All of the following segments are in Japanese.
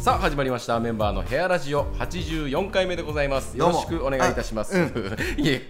さあ始まりましたメンバーのヘアラジオ84回目でございます。よろしくお願いいたします。いえ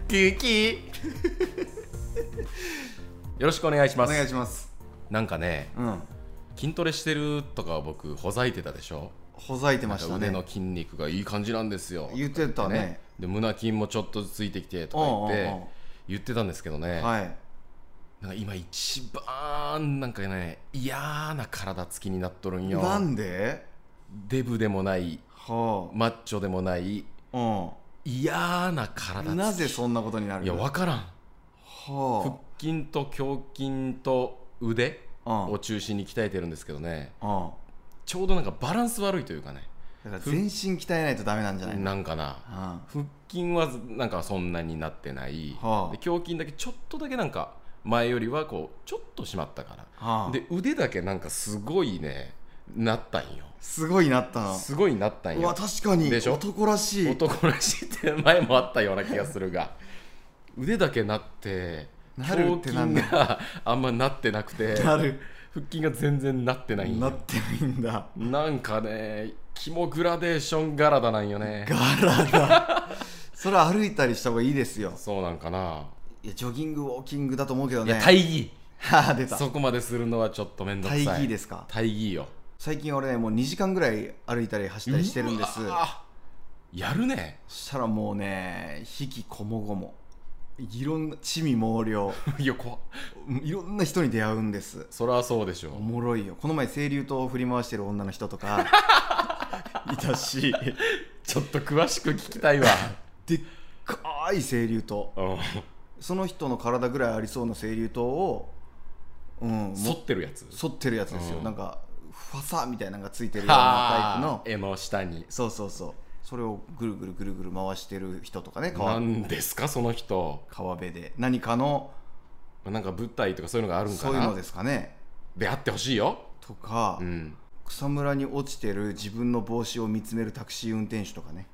よろしくお願いします。 お願いします。 なんかね、筋トレしてるとか僕ほざいてたでしょ。 ほざいてましたね。 腕の筋肉がいい感じなんですよ。 言ってたね。 で胸筋もちょっとずつついてきてとか言ってたんですけどね。 はい。 なんか今一番なんかね嫌な体つきになっとるんよ。 なんで？ デブでもない、マッチョでもない、嫌な体つき。 なぜそんなことになる？ いや分からん。腹筋と胸筋と腕を中心に鍛えてるんですけどね、ちょうどなんかバランス悪いというかね。 だから全身鍛えないとダメなんじゃないの？ なんかな、腹筋はなんかそんなになってない、で胸筋だけちょっとだけなんか前よりはこうちょっと締まったから、で腕だけなんかすごいねなったんよ。 すごいなったの。 すごいなったんよ。 うわ確かにでしょ。 男らしい。 男らしいって前もあったような気がするが腕だけなって胸筋があんまなってなくて、腹筋が全然なってないんよ。 なってないんだ。 なんかね肝グラデーション柄だなんよね。 柄だそれ歩いたりした方がいいですよ。 そうなんかな。 いやジョギングウォーキングだと思うけどね。 いや大義出た。 そこまでするのはちょっとめんどくさい。 大義ですか？ 大義よ。 最近俺ねもう2時間ぐらい歩いたり走ったりしてるんです。 やるね。 そしたらもうね引きこもごもいろんな地味猛量いや怖っ。 いろんな人に出会うんです。 そりゃそうでしょ。 おもろいよ。この前清流刀を振り回してる女の人とかいたしちょっと詳しく聞きたいわでっかい清流刀、その人の体ぐらいありそうな清流刀を反ってるやつ。 反ってるやつですよ、なんかファサみたいなのがついてるようなタイプの柄の下に。 そうそれをぐるぐるぐるぐる回してる人とかね。 何ですかその人。 川辺で何かのなんか舞台とかそういうのがあるんかな。 そういうのですかね。 であってほしいよとか、草むらに落ちてる自分の帽子を見つめるタクシー運転手とかね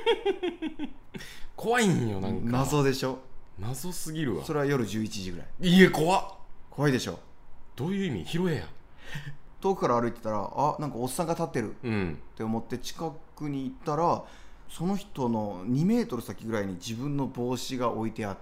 怖いんよ。なんか謎でしょ。 謎すぎるわ。 それは夜11時ぐらい。 いや怖いでしょ。 どういう意味？拾えや遠くから歩いてたらなんかおっさんが立ってるって思って近くに行ったら、その人の2メートル先ぐらいに自分の帽子が置いてあって、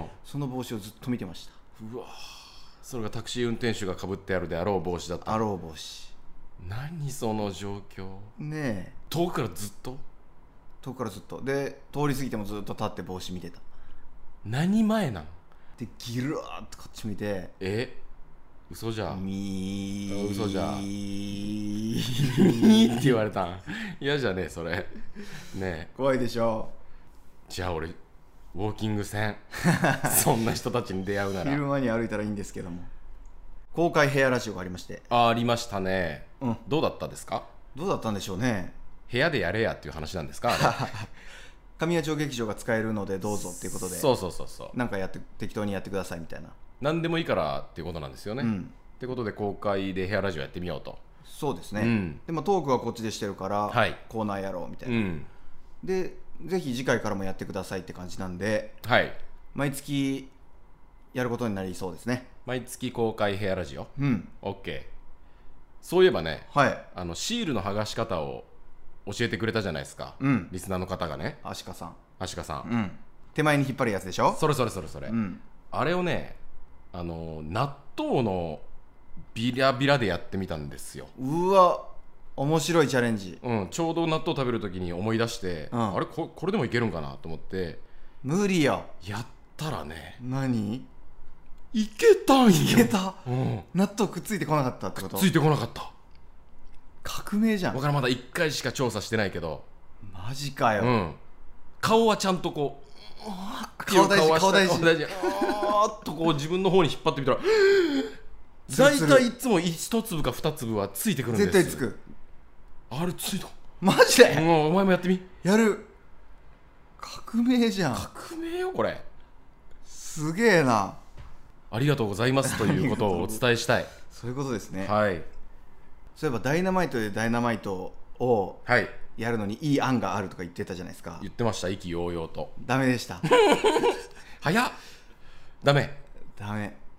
その帽子をずっと見てました。 うわ、それがタクシー運転手がかぶってあるであろう帽子だった。 あろう帽子。 何その状況ねえ。 遠くからずっとで通り過ぎてもずっと立って帽子見てた。 何前なんでギルーッとこっち見て、 嘘じゃ嘘じゃミーって言われたん嫌じゃねえそれねえ。 怖いでしょ。 じゃあ俺ウォーキングせんそんな人たちに出会うなら。 昼間に歩いたらいいんですけども。公開ヘアラジオがありまして。 ありましたね、どうだったですか？ どうだったんでしょうね。 部屋でやれやっていう話なんですか？ 神谷町劇場が使えるのでどうぞっていうことで、 そうなんか適当にやってくださいみたいな。 何でもいいからっていうことなんですよね、ってことで公開でヘアラジオやってみようと。 そうですね、でもトークはこっちでしてるから、コーナーやろうみたいな、でぜひ次回からもやってくださいって感じなんで、毎月やることになりそうですね。 毎月公開ヘアラジオ、OK。 そういえばね、シールの剥がし方を教えてくれたじゃないですか、リスナーの方がね。 アシカさん、 手前に引っ張るやつでしょ。 それ、あれをね納豆のビラビラでやってみたんですよ。 うわ面白いチャレンジ、 ちょうど納豆食べるときに思い出して、あれ これでもいけるんかなと思って無理よ。 やったらね、 何いけたんよ。 いけた、納豆くっついてこなかったってこと？ くっついてこなかった。 革命じゃん。 僕らまだ1回しか調査してないけど。 マジかよ、 顔はちゃんとこう顔大事とこう自分の方に引っ張ってみたら大体いつも1粒か2粒はついてくるんです。 絶対つく。 あれついた。 マジで、 お前もやってみ。 やる。革命じゃん。 革命よこれ。 すげえな。 ありがとうございますということをお伝えしたい。 そういうことですね。 そういえばダイナマイトでダイナマイトをやるのにいい案があるとか言ってたじゃないですか。 言ってました。意気揚々と。 ダメでした早っ。ダメ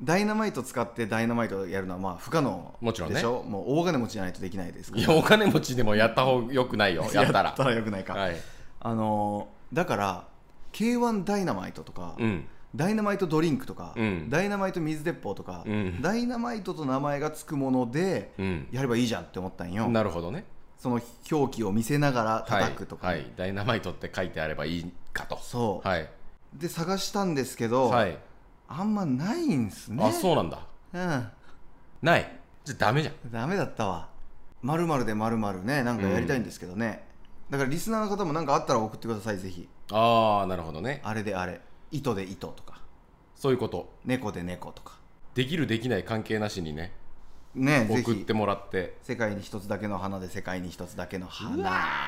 ダイナマイト使ってダイナマイトやるのはまあ不可能もちろんねでしょ。もう大金持ちじゃないとできないですから。 いやお金持ちでもやった方がよくないよやったらよくないか、 はい、 だから K1 ダイナマイトとか、ダイナマイトドリンクとか、ダイナマイト水鉄砲とか、ダイナマイトと名前がつくものでやればいいじゃんって思ったんよ。 なるほどね。 その表記を見せながら叩くとか、 ダイナマイトって書いてあればいいかと。 そう、で探したんですけど、あんまないんすね。 あ、そうなんだ。ない。じゃダメじゃん。 ダメだったわ。〇〇で〇〇ね、なんかやりたいんですけどね、だからリスナーの方もなんかあったら送ってください、ぜひ。 ああ、なるほどね。 あれであれ、糸で糸とか、 そういうこと。 猫で猫とか、 できるできない関係なしにね、送ってもらって。 世界に一つだけの花で世界に一つだけの花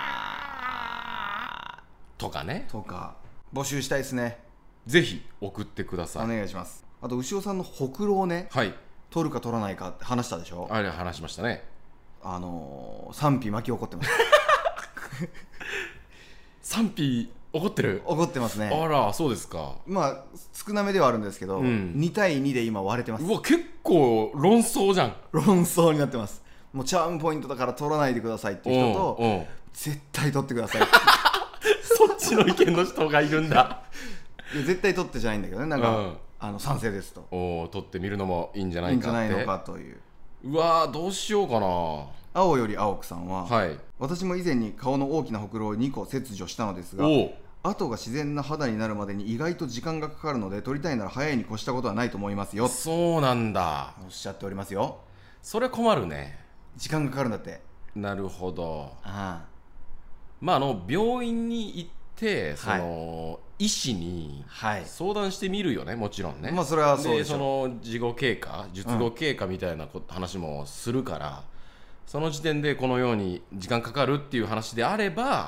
とかね、 とか募集したいですね。 ぜひ送ってください。 お願いします。あと牛尾さんのほくろをね、取るか取らないかって話したでしょ。 あれ話しましたね。 賛否巻き起こってます賛否起こってる。 起こってますね。 あら、そうですか。 まあ少なめではあるんですけど、2対2で今割れてます。 うわ、結構論争じゃん。 論争になってます。もうチャームポイントだから取らないでくださいっていう人と、絶対取ってくださいそっちの意見の人がいるんだいや絶対取ってじゃないんだけどね、なんか、賛成ですと。 取ってみるのもいいんじゃないかって。 いいんじゃないのかという。 うわー、どうしようかな。 青より青くさんは、私も以前に顔の大きなほくろを2個切除したのですが、跡が自然な肌になるまでに意外と時間がかかるので、取りたいなら早いに越したことはないと思いますよ。 そうなんだ。 おっしゃっておりますよ。 それ困るね。 時間がかかるんだって。 なるほど。まあ病院に行ってその、医師に相談してみるよね、もちろんね。 まあそれはそうでしょ。 でその事後経過、術後経過みたいな話もするから、その時点でこのように時間かかるっていう話であれば、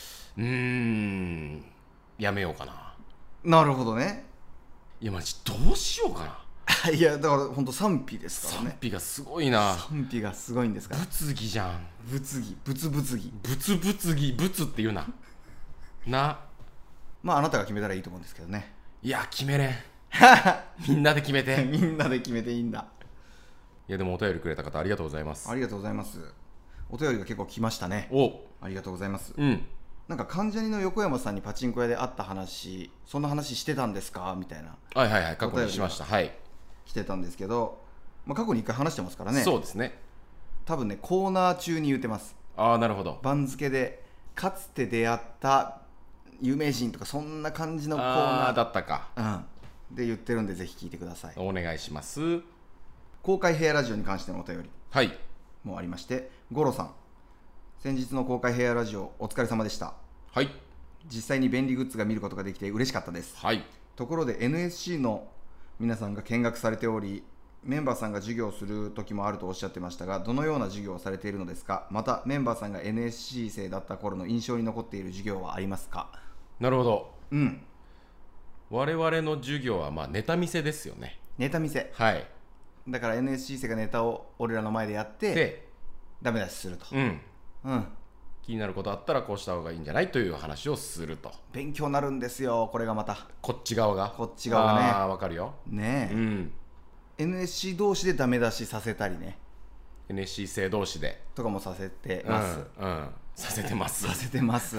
やめようかな。 なるほどね。 いやマジどうしようかな。 いやだから本当賛否ですからね。 賛否がすごいな。 賛否がすごいんですから。 物議じゃん。 物議、物議、 物議、物って言うなな。 まああなたが決めたらいいと思うんですけどね。 いや決めれんみんなで決めてみんなで決めていいんだ。 いやでもお便りくれた方ありがとうございます。 ありがとうございます。お便りが結構来ましたね。ありがとうございます。なんか関ジャニの横山さんにパチンコ屋で会った話、そんな話してたんですかみたいな。 過去にしました。来てたんですけど、過去に1回話してますからね。 そうですね。 多分ねコーナー中に言ってます。 なるほど。 番付でかつて出会った有名人とかそんな感じのコーナーだったか。 で言ってるんで、ぜひ聞いてください。 お願いします。 公開ヘアラジオに関してのお便りもありまして、ゴロさん、先日の公開ヘアラジオお疲れ様でした。実際に便利グッズが見ることができて嬉しかったです。ところで NSC の皆さんが見学されており、メンバーさんが授業をする時もあるとおっしゃってましたが、どのような授業をされているのですか。またメンバーさんが NSC 生だった頃の印象に残っている授業はありますか。 なるほど。我々の授業はネタ見せですよね。 ネタ見せ。だから NSC 生がネタを俺らの前でやってダメ出しすると。 気になることあったらこうした方がいいんじゃないという話をすると。 勉強になるんですよ、これがまた。 こっち側がね。わかるよねえ。NSC 同士でダメ出しさせたりね。 NSC 生同士でとかもさせてます。 させてます。 させてます。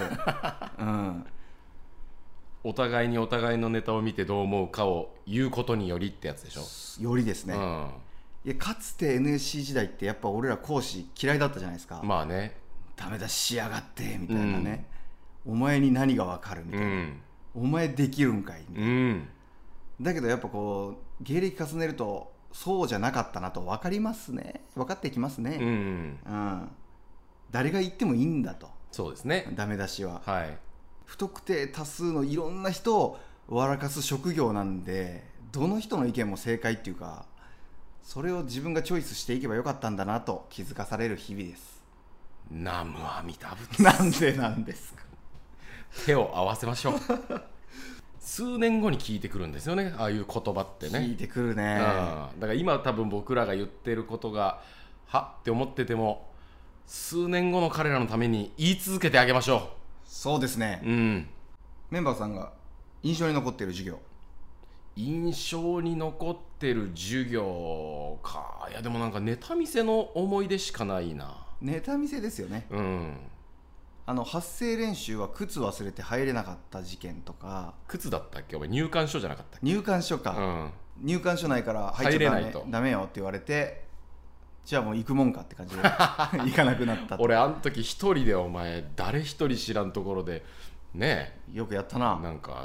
お互いにお互いのネタを見てどう思うかを言うことによりってやつでしょ。 よりですね。いやかつて NSC 時代ってやっぱ俺ら講師嫌いだったじゃないですか。 まあね。 ダメ出ししやがってみたいなね、お前に何が分かるみたいな、お前できるんかいみたいな、だけどやっぱこう芸歴重ねるとそうじゃなかったなと分かりますね。分かってきますね。誰が言ってもいいんだと。 そうですね。 ダメ出しは、不特定多数のいろんな人を笑かす職業なんで、どの人の意見も正解っていうか、それを自分がチョイスしていけばよかったんだなと気づかされる日々です。 南無阿弥陀仏。 なんでなんですか。 手を合わせましょう。数年後に聞いてくるんですよね、ああいう言葉ってね。 聞いてくるね。 だから今多分僕らが言ってることがはって思ってても、数年後の彼らのために言い続けてあげましょう。 そうですね。メンバーさんが印象に残っている授業。 印象に残ってる授業か。いやでもなんかネタ見せの思い出しかないな。 ネタ見せですよね。発声練習は靴忘れて入れなかった事件とか。 靴だったっけ？お前入館書じゃなかったっけ？ 入館書か、入館書ないから入っちゃダメよって言われて、じゃあもう行くもんかって感じで行かなくなった俺あの時一人でお前誰一人知らんところでねよくやったな。 なんか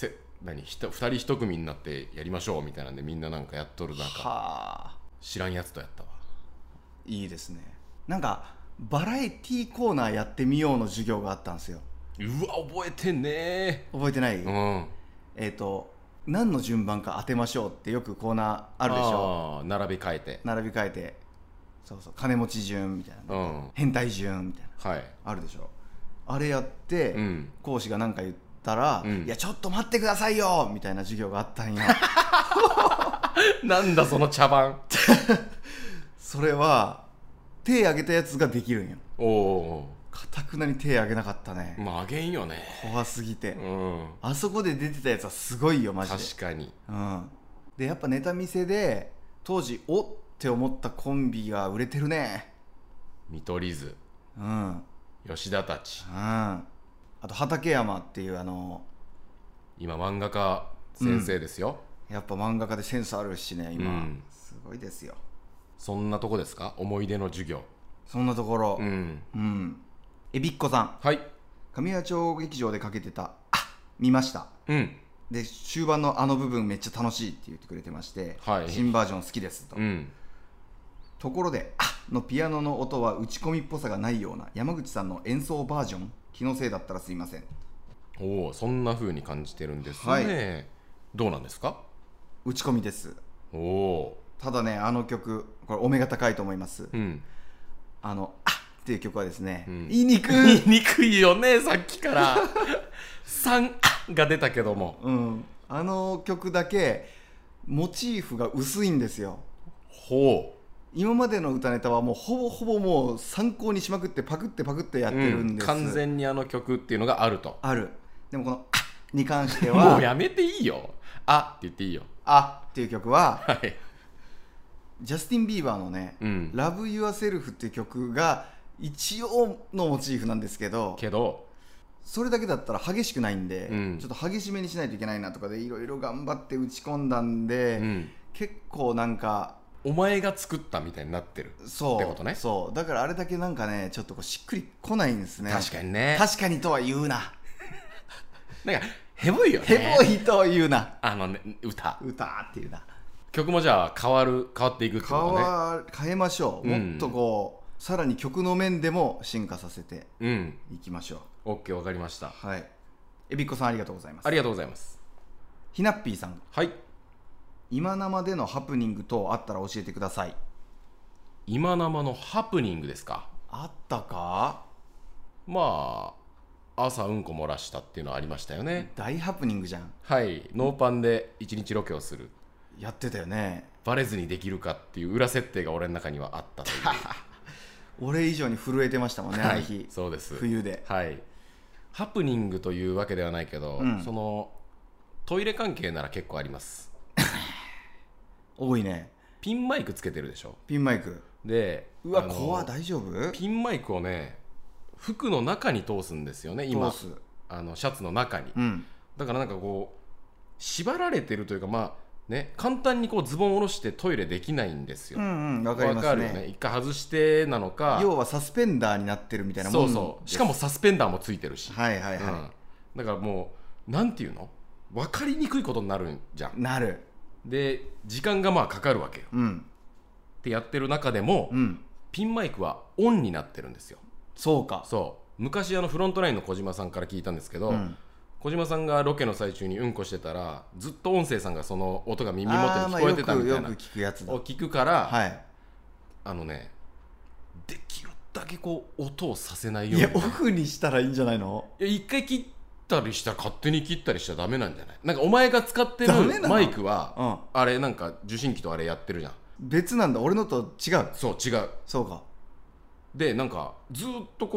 2人一組になってやりましょうみたいなんでみんななんかやっとる中知らんやつとやったわ。 いいですね。なんかバラエティコーナーやってみようの授業があったんですよ。 うわ覚えてね。 覚えてない？何の順番か当てましょうってよくコーナーあるでしょ。 並び替えてそう金持ち順みたいな、変態順みたいな、あるでしょ。あれやって、講師が何か言ったら、いやちょっと待ってくださいよみたいな授業があったんよなんだその茶番それは手挙げたやつができるんよ。かたくなに手挙げなかったね。 あげんよね、 怖すぎて、あそこで出てたやつはすごいよマジで。 確かに、 でやっぱネタ見せで当時おって思ったコンビが売れてるね。 見取り図、吉田たち、 あと畠山っていう今漫画家先生ですよ、 やっぱ漫画家でセンスあるしね今、すごいですよ。 そんなとこですか？思い出の授業。 そんなところ。えびっこさん、神谷町劇場でかけてた見ました。で終盤の部分めっちゃ楽しいって言ってくれてまして、新バージョン好きですと、ところでのピアノの音は打ち込みっぽさがないような山口さんの演奏バージョン、気のせいだったらすいません。 そんな風に感じてるんですね、どうなんですか？ 打ち込みです。ただね曲これお目が高いと思います。っていう曲はですね、言いにくいよねさっきから3が出たけども、 曲だけモチーフが薄いんですよ。今までの歌ネタはもうほぼほぼもう参考にしまくってパクってやってるんです、 完全に曲っていうのがあると。 でもこのに関してはもうやめていいよ。って言っていいよ。 っていう曲は、ジャスティン・ビーバーのね、Love Yourself っていう曲が一応のモチーフなんですけどそれだけだったら激しくないんで、ちょっと激しめにしないといけないなとかでいろいろ頑張って打ち込んだんで、結構なんかお前が作ったみたいになってるってことね。 そうだからあれだけなんかねちょっとしっくりこないんですね。 確かにね。 確かにとは言うななんかヘボいよね。 ヘボいと言うな歌っていうな。 曲もじゃあ変わっていくってことね。 変えましょう、もっとこうさらに曲の面でも進化させていきましょう。OK、わかりました。 えびっこさんありがとうございます。 ありがとうございます。 ひなっぴーさん、今生でのハプニング等あったら教えてください。 今生のハプニングですか？ あったか？ 朝うんこ漏らしたっていうのはありましたよね。 大ハプニングじゃん。 ノーパンで一日ロケをする。 やってたよね。 バレずにできるかっていう裏設定が俺の中にはあったという俺以上に震えてましたもんね、あの日。 そうです。 冬で。 ハプニングというわけではないけど、そのトイレ関係なら結構あります多いね。 ピンマイクつけてるでしょ。 ピンマイクで、 うわ怖い、大丈夫？ ピンマイクをね服の中に通すんですよね今。シャツの中に、だからなんかこう縛られてるというか簡単にこうズボンを下ろしてトイレできないんですよ。 わかりますね。 わかるよね。一回外してなのか、 要はサスペンダーになってるみたいなもん。 しかもサスペンダーもついてるし、 だからもうなんていうの、分かりにくいことになるんじゃん。 なる。 で時間がかかるわけよ、ってやってる中でも、ピンマイクはオンになってるんですよ。昔昔フロントラインの小島さんから聞いたんですけど、小島さんがロケの最中にうんこしてたらずっと音声さんがその音が耳元に聞こえてたみたいな、 よく聞くやつだ。 を聞くから、できるだけこう音をさせないように。 オフにしたらいいんじゃないの？ 一回切ったりしたら勝手に切ったりしちゃダメなんじゃない？なんかお前が使ってるマイクは、あれなんか受信機とあれやってるじゃん。 別なんだ。俺のと違う。 そう違う。 そうか。 でなんかずっとこう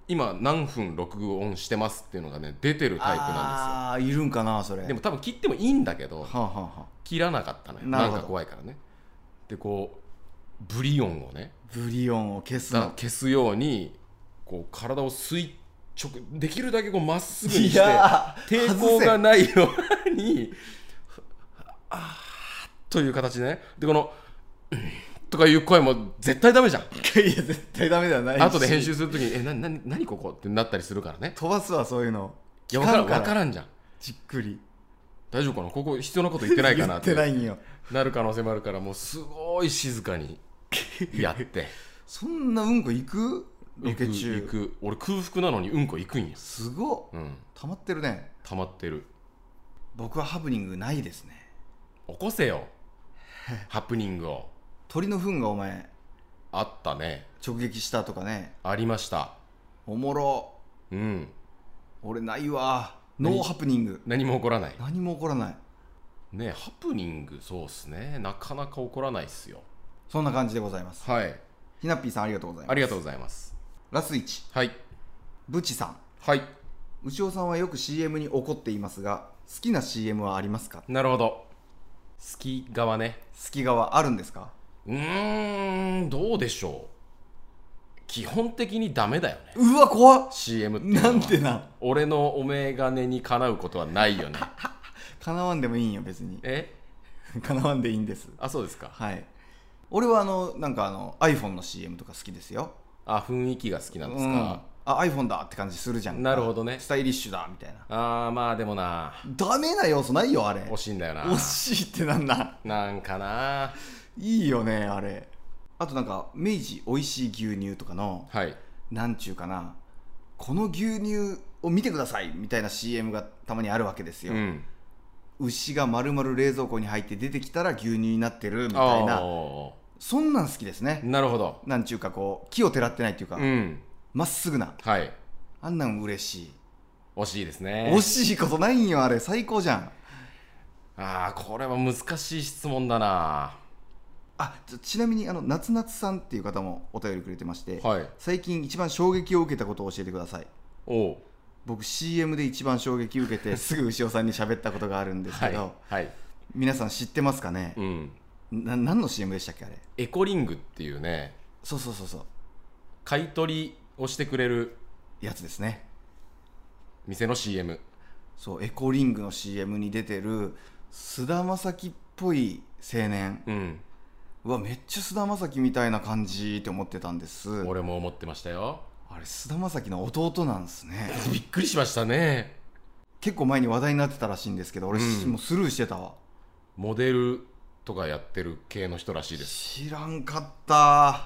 今何分録音してますっていうのがね出てるタイプなんですよ。 ああいるんかなそれ。 でも多分切ってもいいんだけど、 はあはあはあ、 切らなかったのよ。なんか怖いからね。でこうブリオンをね、 ブリオンを消すの、 消すようにこう体をできるだけこうまっすぐにして抵抗がないようにあーという形でね。でこのとかいう声も絶対ダメじゃん。いや絶対ダメではないし、 後で編集するときに何ここってなったりするからね。 飛ばすわそういうの。 いや分からんじゃん。 じっくり大丈夫かな、ここ必要なこと言ってないかなって言ってないんよなる可能性もあるから、もうすごい静かにやってそんなうんこ行く？ロケ中行く。俺空腹なのにうんこ行くんよ。 すごっ、溜まってるね。 溜まってる。 僕はハプニングないですね。 起こせよハプニングを。 鳥の糞がお前あったね。 直撃したとかね。 ありました。 おもろ。俺ないわ。ノーハプニング。 何も起こらない。 何も起こらないね。ハプニングそうっすね、なかなか起こらないっすよ。 そんな感じでございます。 はい。 ひなっぴーさんありがとうございます。 ありがとうございます。 ラス1。 はい。 ブチさん。 はい。 牛尾さんはよく CM に怒っていますが、好きな CM はありますか？ なるほど。好き側ね。 好き側あるんですか？ どうでしょう。基本的にダメだよね。 うわ怖っ。 CM っていうのはなんてな。 俺のお眼鏡にかなうことはないよね。 かなわんでもいいんよ別に。かなわんでいいんです。 あ、そうですか。 はい。俺はなんかiPhone の CM とか好きですよ。 あ、雰囲気が好きなんですか。 iPhone だって感じするじゃん。 なるほどね。 スタイリッシュだみたいな。まあでもな、 ダメな要素ないよあれ。 惜しいんだよな。 惜しいってなんかな。 いいよねあれ。あとなんか明治おいしい牛乳とかの、 はい、 なんちゅうかな、この牛乳を見てくださいみたいな CM がたまにあるわけですよ。牛が丸々冷蔵庫に入って出てきたら牛乳になってるみたいな、そんなん好きですね。 なるほど。 なんちゅうかこう木をてらってないっていうか、まっすぐな、 はい、 あんなん嬉しい。 惜しいですね。 惜しいことないんよあれ。最高じゃん。 これは難しい質問だな。 ちなみに夏夏さんっていう方もお便りくれてまして、 はい、 最近一番衝撃を受けたことを教えてください。僕 CM で一番衝撃を受けてすぐ牛尾さんに喋ったことがあるんですけど、皆さん知ってますかね。何の CM でしたっけあれ。 エコリングっていうね。 そう買い取りをしてくれるやつですね。 店の CM。 そうエコリングの CM に出てる菅田将暉っぽい青年、うわめっちゃ菅田将暉みたいな感じって思ってたんです。 俺も思ってましたよ。 あれ菅田将暉の弟なんですね。 びっくりしましたね。 結構前に話題になってたらしいんですけど、俺、もうスルーしてたわ。 モデルとかやってる系の人らしいです。 知らんかった。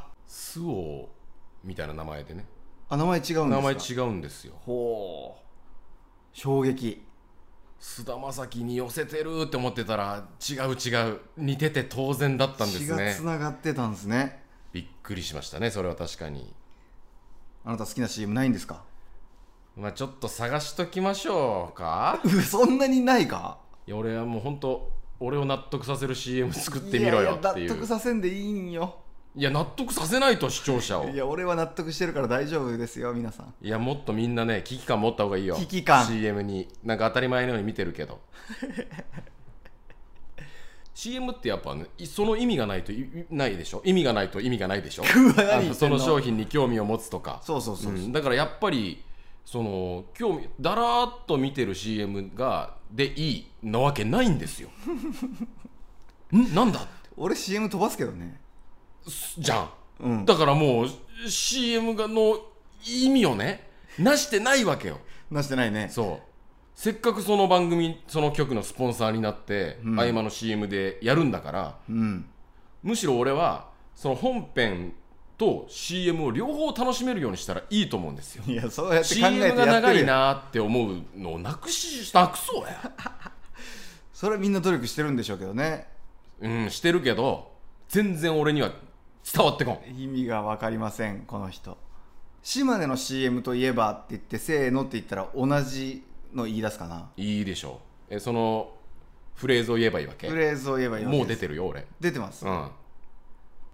スオみたいな名前でね。 名前違うんですか。 名前違うんですよ。 ほう、衝撃。 菅田将暉に寄せてるって思ってたら違う似てて当然だったんですね。 血がつながってたんですね。 びっくりしましたね。それは確かに。 あなた好きな CM ないんですか。 ちょっと探しときましょうか。 そんなにないか。 いや俺はもう本当俺を納得させる CM 作ってみろよっていう。 納得させんでいいんよ。 いや納得させないと視聴者を。 いや俺は納得してるから大丈夫ですよ皆さん。 いやもっとみんなね危機感持った方がいいよ。 危機感。 CM になんか当たり前のように見てるけどCM ってやっぱねその意味がないとないでしょ。意味がないと意味がないでしょその商品に興味を持つとか。 そう、 だからやっぱりその興味だらーっと見てる CM がでいいなわけないんですよなんだって。 俺 CM 飛ばすけどね。 じゃん、だからもう CM の意味をねなしてないわけよ。 なしてないね。 そうせっかくその番組その局のスポンサーになって、合間の CM でやるんだから、むしろ俺はその本編と CM を両方楽しめるようにしたらいいと思うんですよ。 いやそうやって考えてやってる。 CM が長いなって思うのをなくそうやそれはみんな努力してるんでしょうけどね。 してるけど全然俺には伝わってこん。 意味が分かりませんこの人。島根の CM といえばって言ってせーのって言ったら同じの言い出すかな。 いいでしょう。そのフレーズを言えばいいわけ。 フレーズを言えばいいわけです。 もう出てるよ俺。 出てます、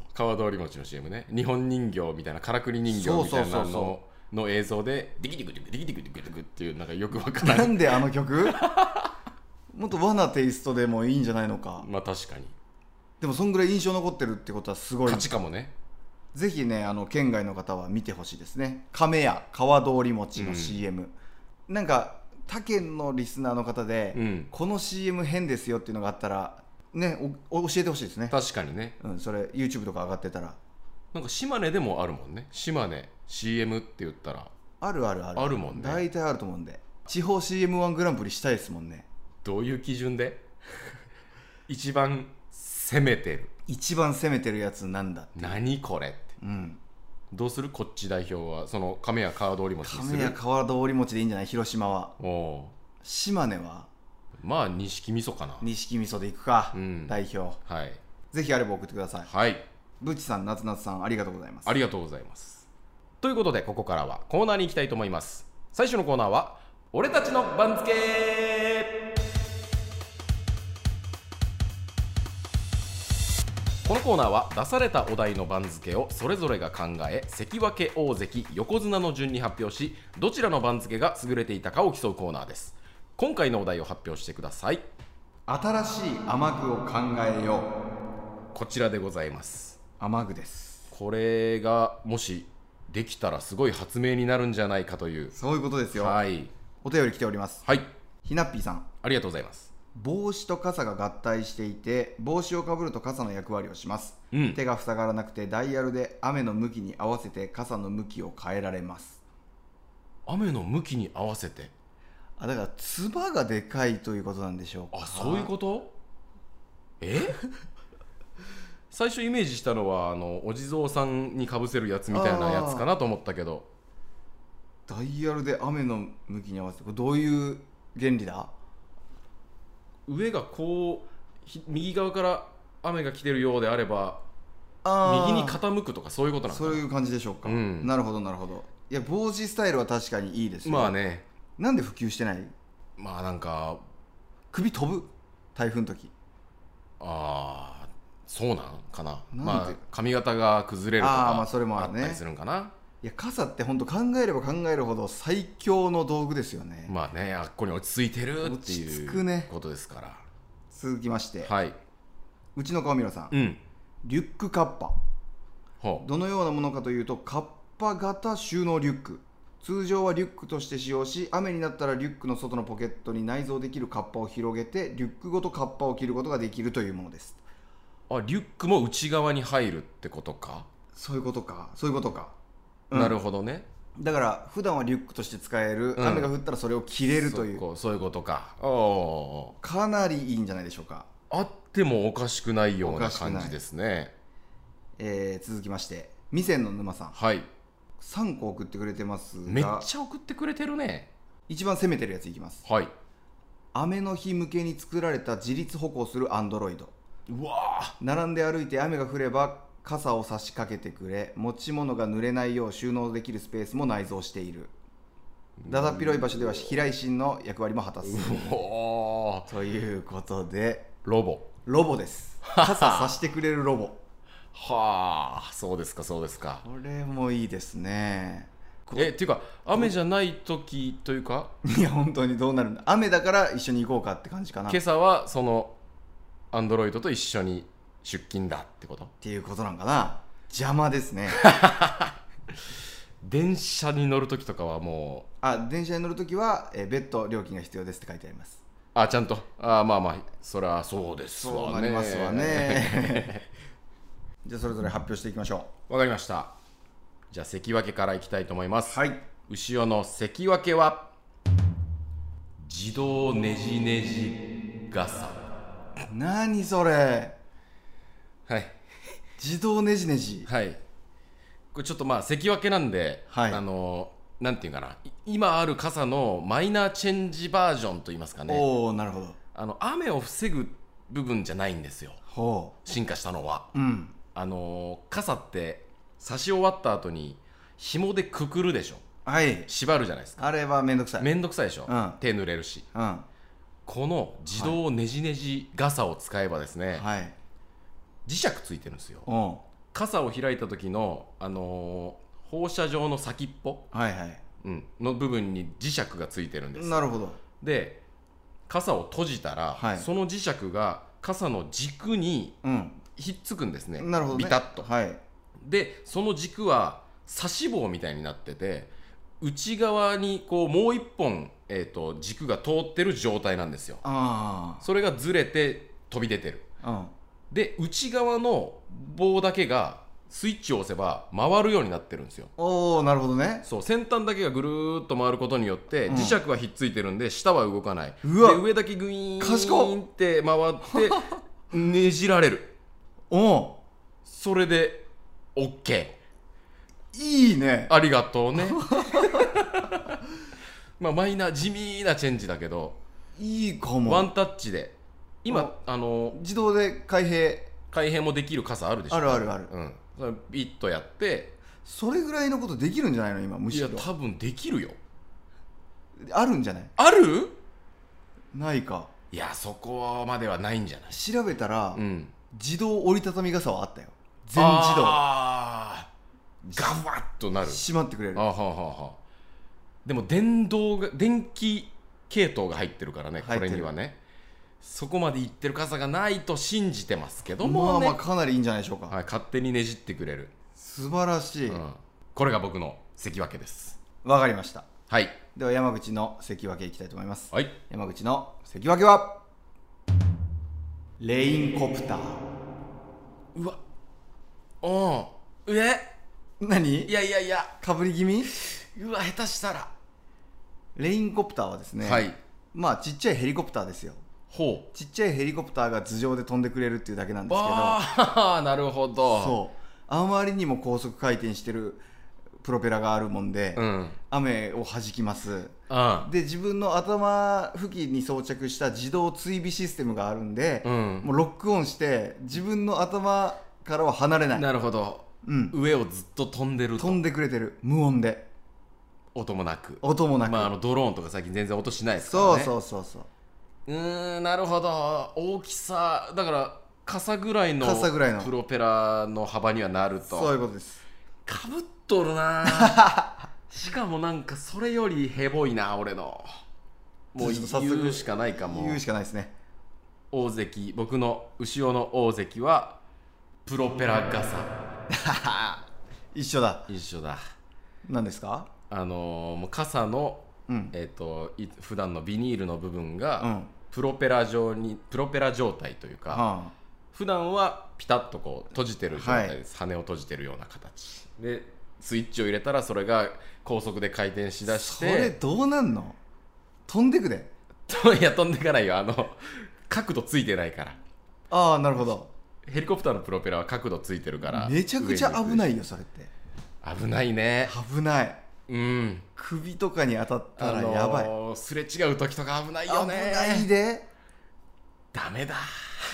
川通り餅の CM ね。日本人形みたいな、からくり人形みたいなの映像でディキディクディクディキディクディクディクっていう、なんかよくわからない。 なんであの曲もっと和なテイストでもいいんじゃないのか。 まあ確かに。 でもそんぐらい印象残ってるってことはすごい勝ちかもね。 ぜひね、県外の方は見てほしいですね。亀屋川通り餅の CM、なんか他県のリスナーの方で、この CM 変ですよっていうのがあったらね、教えてほしいですね。 確かにね、 それ YouTube とか上がってたら。 なんか島根でもあるもんね。島根 CM って言ったらあるもんね。大体あると思うんで、地方 CM1 グランプリしたいですもんね。 どういう基準で一番攻めてるやつなんだって。 何これって、どうする？こっち代表はその亀屋川通り餅にする？ 亀屋川通り餅でいいんじゃない？広島は。島根はまあ錦味噌かな。 錦味噌でいくか、代表。 はい、 ぜひあれば送ってください。 はい。 ブチさん、夏夏さん、ありがとうございます。 ありがとうございます。ということで、ここからはコーナーに行きたいと思います。最初のコーナーは俺たちの番付。このコーナーは出されたお題の番付をそれぞれが考え、関脇、大関、横綱の順に発表し、どちらの番付が優れていたかを競うコーナーです。今回のお題を発表してください。 新しい雨具を考えよう。こちらでございます。 雨具です。 これがもしできたらすごい発明になるんじゃないかという、 そういうことですよ。 はい。 お便り来ております。 はい。 ひなっぴーさん、 ありがとうございます。 帽子と傘が合体していて、帽子をかぶると傘の役割をします、手が塞がらなくてダイヤルで雨の向きに合わせて傘の向きを変えられます。 雨の向きに合わせて、 だからつばがでかいということなんでしょうか。 そういうこと？最初イメージしたのはお地蔵さんにかぶせるやつみたいなやつかなと思ったけど、 ダイヤルで雨の向きに合わせて、これどういう原理だ？ 上がこう右側から雨が来てるようであれば右に傾くとか、そういうことなのかな。 そういう感じでしょうか、なるほどなるほど。いや、帽子スタイルは確かにいいですよ。 まあね。 なんで普及してない？ まあなんか首飛ぶ、台風の時。 そうなんかな。まあ髪型が崩れるとかそれもあるね。 あったりするんかな。 いや、傘って本当考えれば考えるほど最強の道具ですよね。 まあね、あっこに落ち着いてるっていうことですから。 続きまして、 はい、 うちの顔見ろさん、リュックカッパ。どのようなものかというと、カッパ型収納リュック。通常はリュックとして使用し、雨になったらリュックの外のポケットに内蔵できるカッパを広げて、リュックごとカッパを着ることができるというものです。 リュックも内側に入るってことか。 そういうことか。 なるほどね。 だから普段はリュックとして使える、雨が降ったらそれを着れるという、 そういうことか。 かなりいいんじゃないでしょうか。 あってもおかしくないような感じですね。 続きまして、味仙の沼さん、 はい、 3個送ってくれてますが、 めっちゃ送ってくれてるね。 一番攻めてるやついきます。 はい。 雨の日向けに作られた自立歩行するアンドロイド。 うわ、 並んで歩いて雨が降れば傘を差し掛けてくれ、持ち物が濡れないよう収納できるスペースも内蔵している。だだっ広い場所では避雷針の役割も果たす。ということで、 ロボです。 傘差してくれるロボ。 はあ、そうですか。これもいいですね。 っていうか、雨じゃない時というか、 いや本当にどうなるんだ。雨だから一緒に行こうかって感じかな。 今朝はそのアンドロイドと一緒に出勤だってことっていうことなんかな。邪魔ですね。 電車に乗るときとかはもう電車に乗るときは、別途料金が必要ですって書いてあります。 ちゃんとまあまあそりゃそうですわね。 そうなりますわねじゃあそれぞれ発表していきましょわかりました。じゃあ関脇からいきたいと思います。 はい。 牛尾の関脇は自動ねじねじ傘。 何それ。 はい。 自動ねじねじ。 はい。これちょっと関脇なんで、 はい、 なんていうかな、今ある傘のマイナーチェンジバージョンといいますかね。 おお、なるほど。 雨を防ぐ部分じゃないんですよ。 ほう。進化したのは。 うん。 傘って差し終わった後に紐でくくるでしょ。 はい。 縛るじゃないですか。 あれはめんどくさい。 めんどくさいでしょ。 うん、 手濡れるし。 うん。 この自動ねじねじ傘を使えばですね、 はい、 磁石ついてるんですよ。 うん。 傘を開いた時の、放射状の先っぽ、 はいはい、 の部分に磁石がついてるんです。 なるほど。 で傘を閉じたら、 はい、 その磁石が傘の軸にひっつくんですね、 なるほどね、 ビタッと、 はい、 でその軸は刺し棒みたいになってて、内側にこうもう一本、軸が通ってる状態なんですよ。それがずれて飛び出てる。で内側の棒だけがスイッチを押せば回るようになってるんですよ。 おお、なるほどね。 そう先端だけがぐるーっと回ることによって、磁石はひっついてるんで下は動かない。で上だけグイーンって回ってねじられる。それで OK。 いいね。 ありがとうねマイナー地味なチェンジだけどいいかも。 ワンタッチで今自動で開閉もできる傘あるでしょ。 あるあるある。 それビッとやって、 それぐらいのことできるんじゃないの今。むしろいや多分できるよ。 あるんじゃない。 ある？ ないか。 いやそこまではないんじゃない。 調べたら、自動折りたたみ傘はあったよ。全自動。ガワッとなる。閉まってくれる。 でも電気系統が入ってるからね、これにはね。そこまでいってる傘がないと信じてますけどもね。 かなりいいんじゃないでしょうか。 はい、勝手にねじってくれる。 素晴らしい、 これが僕の関脇です。 わかりました。 はい。 では山口の関脇いきたいと思います。 はい。 山口の関脇はレインコプター。 うわ、 何？ いやかぶり気味？ うわ、下手したら。 レインコプターはですね、ちっちゃいヘリコプターですよ。ちっちゃいヘリコプターが頭上で飛んでくれるっていうだけなんですけど。 なるほど。 そう、あまりにも高速回転してるプロペラがあるもんで、雨を弾きます。で自分の頭付近に装着した自動追尾システムがあるんで、もうロックオンして自分の頭からは離れない。 なるほど、上をずっと飛んでると。 飛んでくれてる。無音で、 音もなく。 ドローンとか最近全然音しないですからね。 そうなるほど。大きさだから傘ぐらいのプロペラの幅にはなると。 そういうことです。 かぶっとるなしかもなんかそれよりヘボいな俺の。もう言うしかないかも。 言うしかないですね。 大関、僕の牛尾の大関はプロペラ傘一緒だ。何ですか？ もう傘の、普段のビニールの部分が、プロペラ状態というか、普段はピタッとこう閉じてる状態です。羽を閉じてるような形でスイッチを入れたらそれが高速で回転しだして。 それどうなんの？飛んでくで。 いや飛んでいかないよ。角度ついてないから。 なるほど。 ヘリコプターのプロペラは角度ついてるからめちゃくちゃ危ないよそれって。 危ないね。 危ない。首とかに当たったらやばい。 すれ違う時とか危ないよね。 危ないで。 ダメだ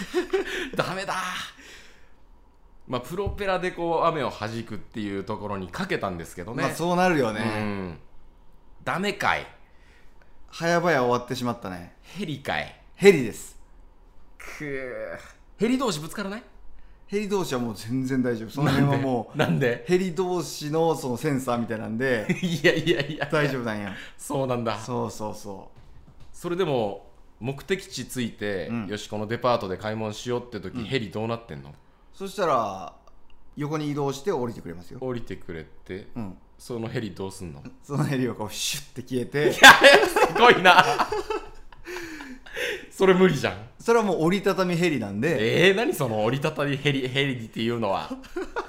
プロペラでこう雨を弾くっていうところにかけたんですけどね。 そうなるよね。 ダメかい。 早々終わってしまったね。 ヘリかい。 ヘリです。 ヘリ同士ぶつからない？ ヘリ同士はもう全然大丈夫。その辺はもうなんでヘリ同士のそのセンサーみたいなんでいや大丈夫なんや。 そうなんだ。 そう。 それでも目的地着いて、よしこのデパートで買い物しようって時、ヘリどうなってんの？ そしたら横に移動して降りてくれますよ。 降りてくれて、そのヘリどうすんの？ そのヘリをこうシュッて消えて。 いやすごいなそれ無理じゃん。 それはもう折りたたみヘリなんで。 何その折りたたみヘリっていうのは。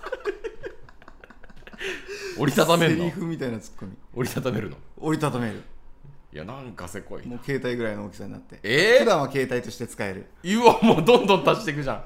折りたためるの？ セリフみたいなツッコミ。 折りたためるの？ 折りたためる。 いやなんかせこいな。 もう携帯ぐらいの大きさになって、普段は携帯として使える。 もうどんどん足していくじゃん。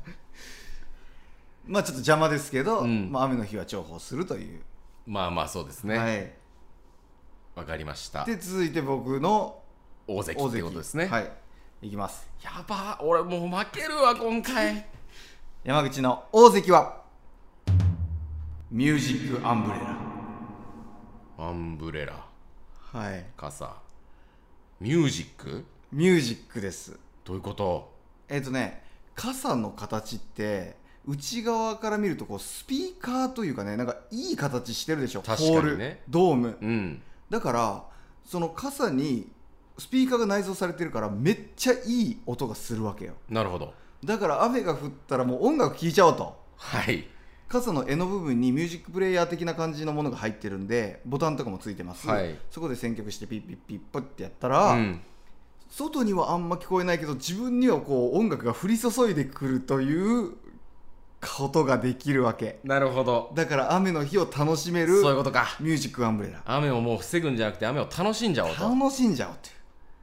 まあちょっと邪魔ですけど、まあ、雨の日は重宝するという。 まあそうですね。 はい。 わかりました。 で続いて僕の大関ってことですね。 はい。いきます。 やば、俺もう負けるわ今回。 山口の大関はミュージックアンブレラ。 アンブレラ。 はい。 傘。ミュージック？ ミュージックです。 どういうこと？ 傘の形って内側から見るとこうスピーカーというかね、なんかいい形してるでしょ。 確かにね。 ホール、ドーム、 うん、 だからその傘にスピーカーが内蔵されてるからめっちゃいい音がするわけよ。 なるほど。 だから雨が降ったらもう音楽聴いちゃおうと。 はい。 傘の柄の部分にミュージックプレイヤー的な感じのものが入ってるんで、ボタンとかもついてます、 はい、 そこで選曲してピッピッピッポッってやったら、外にはあんま聞こえないけど自分にはこう音楽が降り注いでくるということができるわけ。 なるほど。 だから雨の日を楽しめる、 そういうことか。 ミュージックアンブレラ。 雨をもう防ぐんじゃなくて雨を楽しんじゃおうと。 楽しんじゃおうって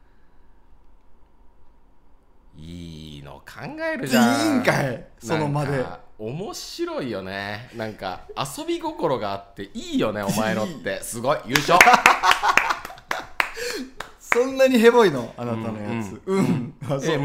いいの考えるじゃん。 いいんかいその場で。 面白いよね。なんか遊び心があっていいよねお前のって。すごい優勝。 そんなにヘボいのあなたのやつ。あ、そう、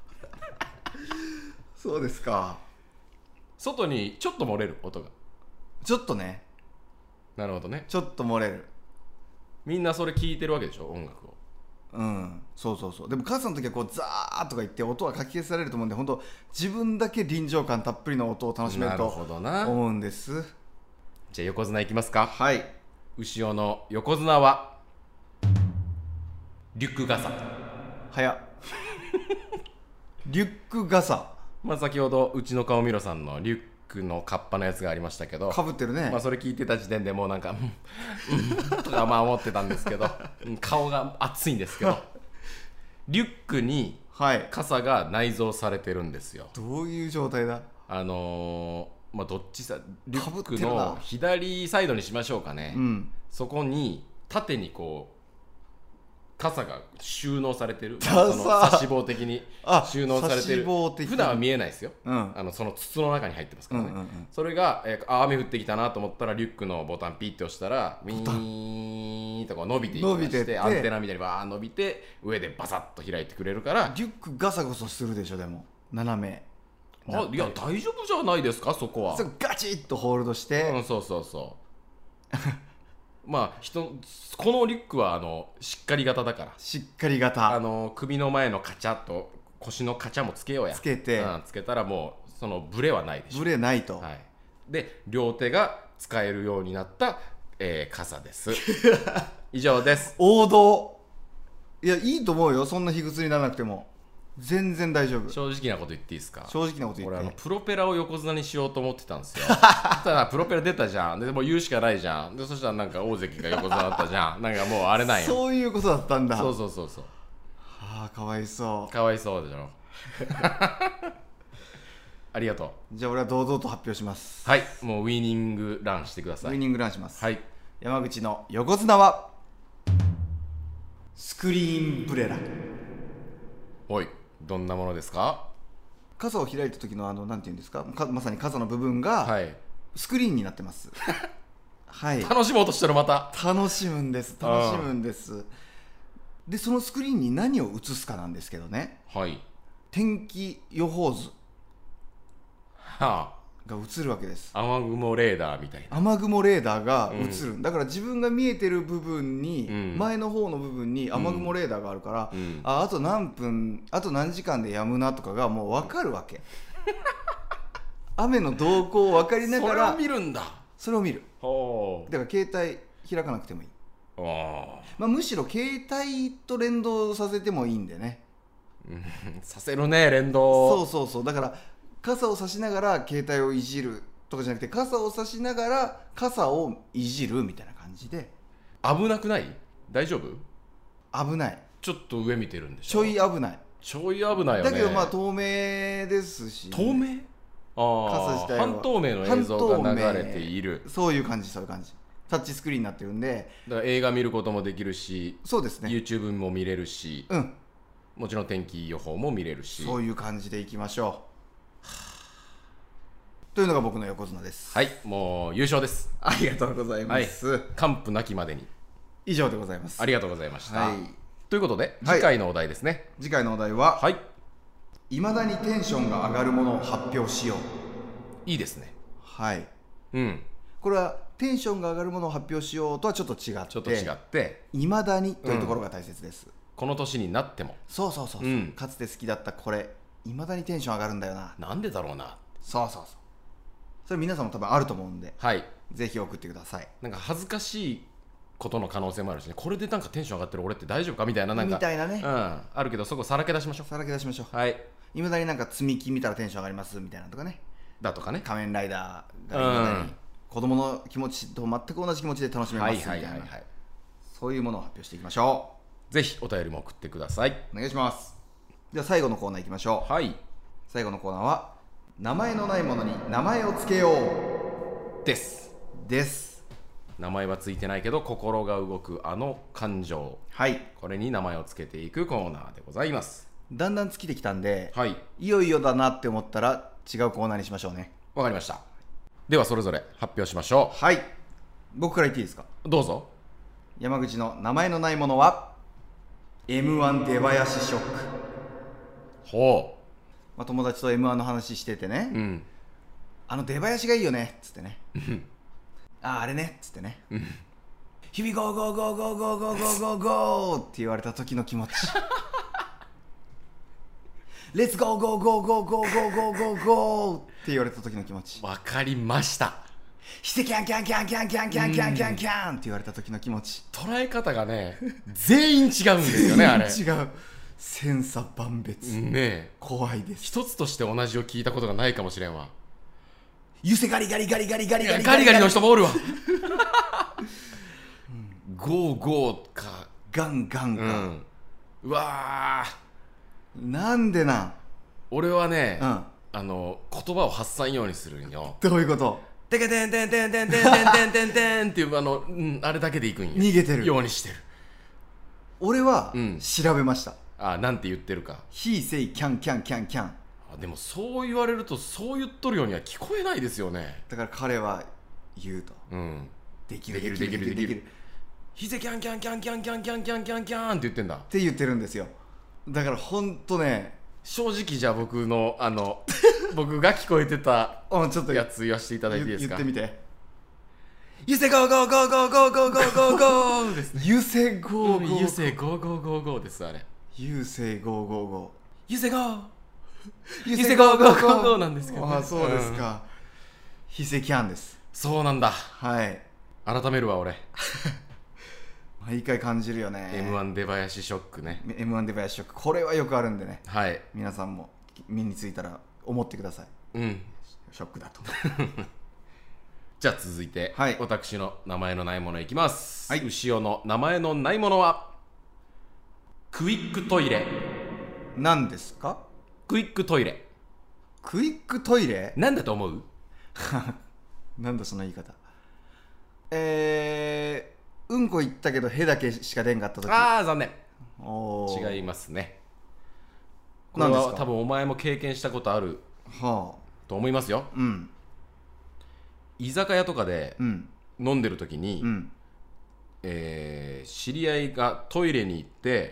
そうですか。 外にちょっと漏れる音が。 ちょっとね。 なるほどね。 ちょっと漏れる。 みんなそれ聞いてるわけでしょ音楽を。 そうそうそう。でも傘の時はこうザーッとか言って音はかき消されると思うんで、本当自分だけ臨場感たっぷりの音を楽しめると思うんです。 じゃあ横綱いきますか。 はい。 牛尾の横綱はリュック傘。 早っ。リュック傘。 先ほどうちの顔見ろさんのリュックのカッパのやつがありましたけど、 かぶってるね。 それ聞いてた時点でもうなんかとか思ってたんですけど、顔が熱いんですけど、リュックに傘が内蔵されてるんですよ。 どういう状態だ？ どっちさ、リュックの左サイドにしましょうかね。そこに縦にこう傘が収納されてる。その差し棒的に収納されてる。普段は見えないですよ。その筒の中に入ってますからね。それが、雨降ってきたなと思ったらリュックのボタンピッて押したらウィーンとか伸びていきまして、アンテナみたいにバー伸びて上でバサッと開いてくれるから。 リュックガサゴソするでしょ。でも斜め。 いや大丈夫じゃないですかそこは。 ガチッとホールドして。 そうこのリュックはしっかり型だから。 しっかり型。 首の前のカチャと腰のカチャもつけようや。 つけて、 つけたらもうそのブレはないでしょ。 ブレないと。 で両手が使えるようになった、傘です。以上です。 王道。いやいいと思うよ。そんな卑屈にならなくても全然大丈夫。 正直なこと言っていいですか？ 正直なこと言って。 俺プロペラを横綱にしようと思ってたんですよ。ただプロペラ出たじゃん。でもう言うしかないじゃん。でそしたらなんか大関が横綱だったじゃん。なんかもうあれないよ。 そういうことだったんだ。 そう。 はあ、かわいそう。 かわいそうでしょ。ありがとう。じゃあ俺は堂々と発表します。 はい。もうウィニングランしてください。 ウィニングランします。 はい。 山口の横綱はスクリーンブレラ。 おい。どんなものですか？ 傘を開いた時のなんていうんですか、まさに傘の部分がスクリーンになってます。はい。 楽しもうとしてる。また楽しむんです。でそのスクリーンに何を映すかなんですけどね。 はい。 天気予報図が映るわけです。 雨雲レーダーみたいな。 雨雲レーダーが映る、だから自分が見えてる部分に、前の方の部分に雨雲レーダーがあるから、あと何分、あと何時間で止むなとかがもう分かるわけ。雨の動向を分かりながらそれを見るんだ。 それを見る。だから携帯開かなくてもいい。むしろ携帯と連動させてもいいんでね。 させるね、連動。 そうだから傘を差しながら携帯をいじるとかじゃなくて、傘を差しながら傘をいじるみたいな感じで。 危なくない？大丈夫？ 危ない。 ちょっと上見てるんでしょ。 ちょい危ない。 ちょい危ないよね。 だけどまあ透明ですし、 透明、 傘自体は半透明の映像が流れている。 そういう感じ、そういう感じ。タッチスクリーンになってるんで、 だから映画見ることもできるし、 そうですね、 YouTube も見れるし、 うん、 もちろん天気予報も見れるし、 そういう感じでいきましょうというのが僕の横綱です。 はい、もう優勝です。 ありがとうございます、 はい、完膚なきまでに以上でございます。 ありがとうございました、 はい、 ということではい次回のお題ですね。 次回のお題は、 はい、 未だにテンションが上がるものを発表しよう。 いいですね。 はい、 うん、 これはテンションが上がるものを発表しようとはちょっと違って、 ちょっと違って未だにというところが大切です、 この年になっても、 そうそうそう、かつて好きだったこれ未だにテンション上がるんだよな。 なんでだろうな。 そうそうそう、それ皆さんも多分あると思うんで、 はい、 ぜひ送ってください。 なんか恥ずかしいことの可能性もあるしね。これでなんかテンション上がってる俺って大丈夫かみたいな、なんかみたいなね、 あるけど、そこさらけ出しましょさらけ出しましょう。 う。はい、 未だになんか積み木見たらテンション上がりますみたいなとかね、 だとかね。 仮面ライダーが未だに子供の気持ちと全く同じ気持ちで楽しめますみたいな、そういうものを発表していきましょぜひお便りも送ってください。 お願いします。では最後のコーナーいきましょう。 はい、 最後のコーナーは名前のないものに名前をつけようです。名前はついてないけど心が動くあの感情、 はい、 これに名前をつけていくコーナーでございます。 だんだん尽きてきたんで、 はい、 いよいよだなって思ったら違うコーナーにしましょうね。 わかりました。ではそれぞれ発表しましょはい、僕から言っていいですか。 う。どうぞ。 山口の名前のないものは M1 出囃子ショック。 ほ友達と M1 の話しててね、 う、うん、 あの出囃子がいいよねっつってねあれねっつってね、日々ゴーゴーゴーゴーゴーゴーゴーゴーゴーって言われた時の気持ちレッツゴーゴーゴーゴーゴーゴーゴーゴーゴーって言われた時の気持ち。 わかりました。 してキャンキャンキャンキャンキャンキャンキャンキャンキャンって言われた時の気持ち。 捉え方がね全員違うんですよねあれ。 違う、千差万別、 ねえ、 怖いです。 一つとして同じを聞いたことがないかもしれんわ。 ゆせガリガリガリガリガリガリガリガリの人もおるわゴーゴーかガンガンか、 うわなんでなん。 俺はね、 うん、 言葉を発さんようにするんよ。 どういうこと。 てけてんてんてんてんてんてんてんてんてんっていうあれだけでいくんよ。 逃げてるようにしてる。 俺は調べました。 なんて言ってるか。 He say can can can can。 でもそう言われるとそう言っとるようには聞こえないですよね。 だから彼は言うと、できるできるできるできる。 ヒセキャンキャンキャンキャンキャンキャンキャンキャンキャンって言ってんだ。 って言ってるんですよ。だからほんとね、 正直じゃあ僕の僕が聞こえてたちょっとやつ言わせていただいていいですか。 言ってみて。 ゆせゴーゴーゴーゴーゴーゴーゴーゴーゴーですね。 ゆせゴーゴーゴー、 ゆせゴーゴーゴーゴーです。あれゆせゴーゴーゴー、 ゆせゴーゆせゴーゴーゴーゴーなんですけど、ね、 あ、そうですか。ヒセキャンです。 そうなんだ。 はい、 改めるわ俺毎回感じるよね。 M1 出囃子ショックね。 M1 出囃子ショック、これはよくあるんでね、 はい、 皆さんも身についたら思ってください。ショックだとじゃあ続いて、 はい、 私の名前のないものいきます、 はい、 牛尾の名前のないものはクイックトイレ。 何ですか。 クイックトイレ。 クイックトイレなんだと思うなんだその言い方。うんこ行ったけどへだけしか出んかった時。 残念。違いますね。これは多分お前も経験したことあると思いますよ。居酒屋とかで飲んでる時に、知り合いがトイレに行って、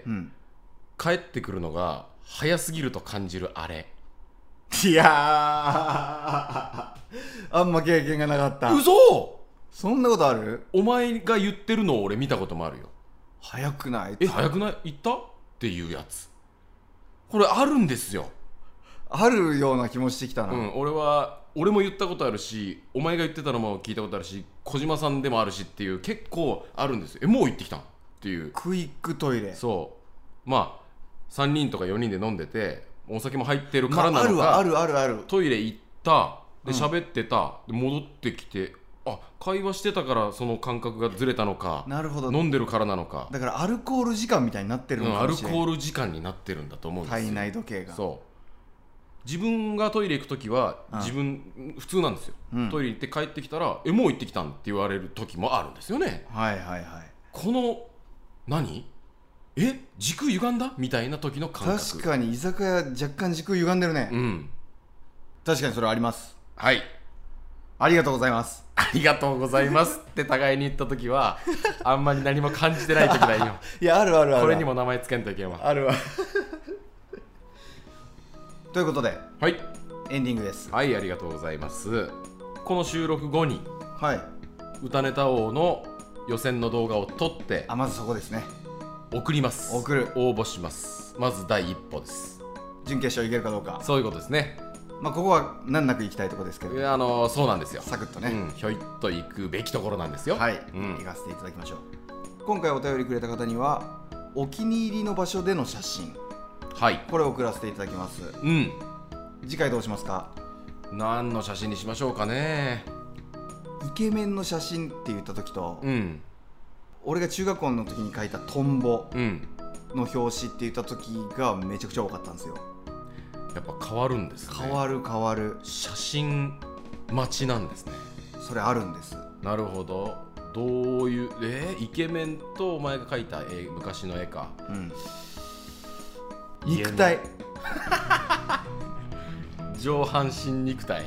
帰ってくるのが早すぎると感じるあれ。 いやあんま経験がなかった。 嘘。 そんなことある。 お前が言ってるのを俺見たこともあるよ。 早くない。 早くない行ったっていうやつ、これあるんですよ。 あるような気もしてきたな。 俺も言ったことあるし、お前が言ってたのも聞いたことあるし、小島さんでもあるしっていう、結構あるんですよ。もう行ってきたんっていう。 クイックトイレ。 そう3人とか4人で飲んでてお酒も入ってるからなのか、 あるトイレ行ったで喋ってた、で戻ってきて会話してたからその感覚がずれたのか、 なるほど、 飲んでるからなのか、 だからアルコール時間みたいになってるのかもしれない、 アルコール時間になってるんだと思うんですよ。 体内時計が。 そう自分がトイレ行くときは自分普通なんですよ、トイレ行って帰ってきたらもう行ってきたんって言われる時もあるんですよね。 はいはいはい。 この軸歪んだみたいな時の感覚。 確かに居酒屋若干軸歪んでるね。確かにそれはあります。 はい、 ありがとうございます。 ありがとうございますって互いに言った時はあんまり何も感じてない時だよ。 いや、あるあるある。 これにも名前つけんといけんわ。 あるわ。ということで、 はい、 エンディングです。 はい、ありがとうございます。この収録後に、 はい、 歌ネタ王の予選の動画を撮って、 まずそこですね。 送ります。 応募します。まず第一歩です。 準決勝いけるかどうか。 そういうことですね。 ここは難なく行きたいところですけど、 そうなんですよ。 サクッとね、 ひょいっと行くべきところなんですよ。 はい、行かせていただきましょう。今回お便りくれた方にはお気に入りの場所での写真、 はい、 これを送らせていただきます。次回どうしますか？ 何の写真にしましょうかね。 イケメンの写真って言った時と、俺が中学校の時に書いたトンボの表紙って言った時がめちゃくちゃ多かったんですよ。 やっぱ変わるんですね。 変わる。 写真待ちなんですね。 それあるんです。 なるほど。どういうイケメンとお前が描いた昔の絵か、 肉体上半身肉体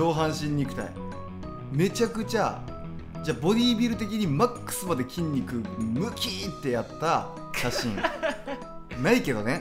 めちゃくちゃ、じゃあボディービル的にマックスまで筋肉ムキーってやった写真ないけどね。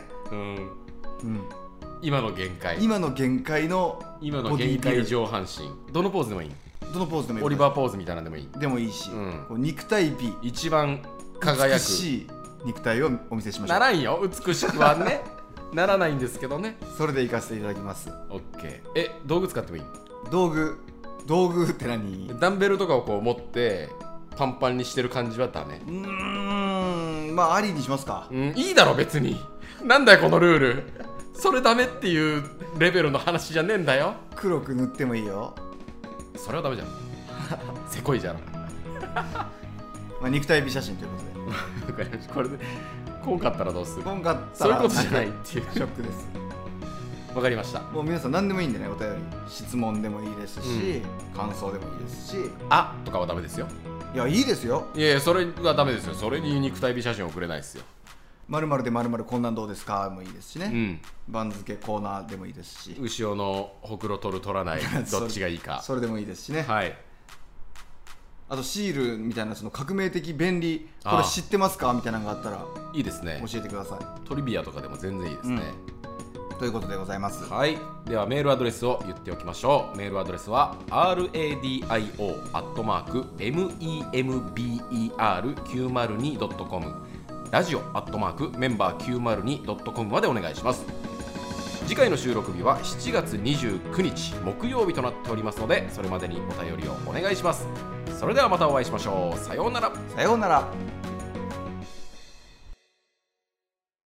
今の限界の上半身、どのポーズでもいい。オリバーポーズみたいなのでもいいし、肉体美、 一番輝く美しい肉体をお見せしましょう。 ならんよ、美しくはねならないんですけどね。 それで行かせていただきます。 オッケー。道具使ってもいい？ 道具って何？ ダンベルとかをこう持ってパンパンにしてる感じはダメ？ ありにしますか。 いいだろ別に。なんだよこのルール。それダメっていうレベルの話じゃねえんだよ。 黒く塗ってもいいよ。 それはダメじゃんせこいじゃん肉体美写真ということでこれでこうかったらどうする？ こうかったそういうことじゃないっていうショックです。 わかりました。 もう皆さん何でもいいんでね、お便り質問でもいいですし、感想でもいいですし、 とかはダメですよ。 いや、いいですよ。 いやそれはダメですよ。それに肉体美写真送れないですよ。 〇〇で〇〇こんなんどうですかもいいですしね、番付コーナーでもいいですし、 牛尾のほくろ取る取らないどっちがいいかそれでもいいですしね。 はい。 あとシールみたいなその革命的便利、これ知ってますかみたいなのがあったらいいですね。 教えてください。 トリビアとかでも全然いいですね。 ということでございます。 はい。ではメールアドレスを言っておきましょう。メールアドレスは radio@member902.com ラジオ@member902.com までお願いします。次回の収録日は7月29日木曜日となっておりますので、それまでにお便りをお願いします。それではまたお会いしましょう。さようなら。 さようなら。